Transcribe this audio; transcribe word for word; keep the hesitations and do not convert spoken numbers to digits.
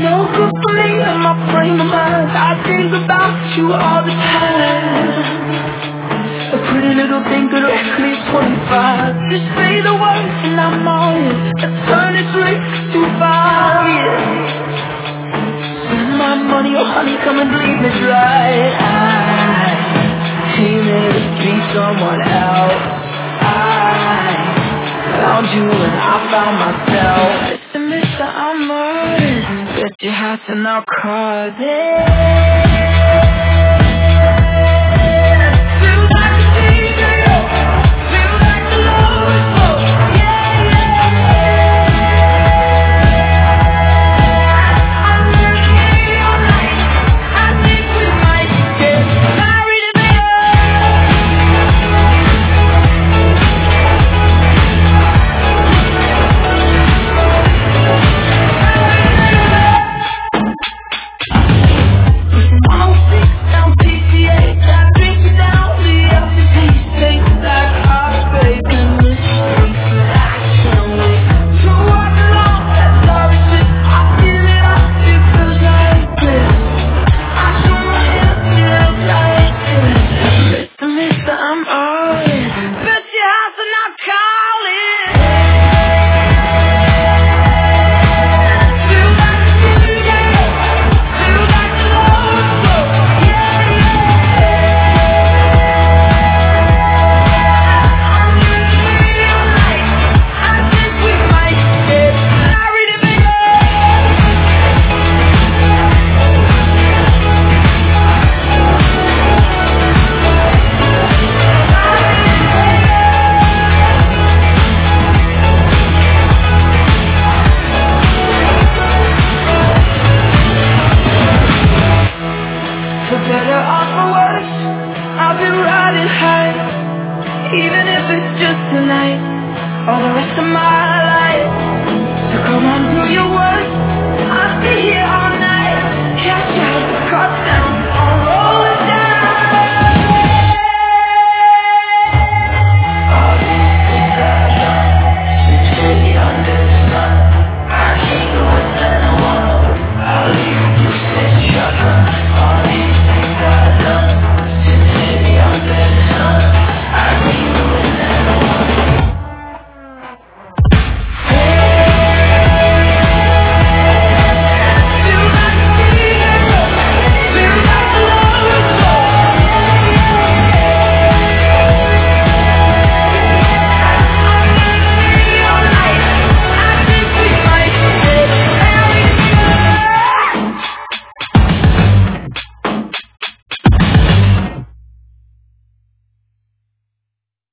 no good for me and my frame of mind. I think about you all the time. A pretty little thing could make me twenty-five. Just say the words and I'm on it. I turn this late too far, yeah. Spend my money, oh honey, come and bleed me dry. I came here to be someone else. I found you and I found myself. Mister Mister, I'm on at your house and I'll call it. Even if it's just tonight or the rest of my life. So come on, do your work.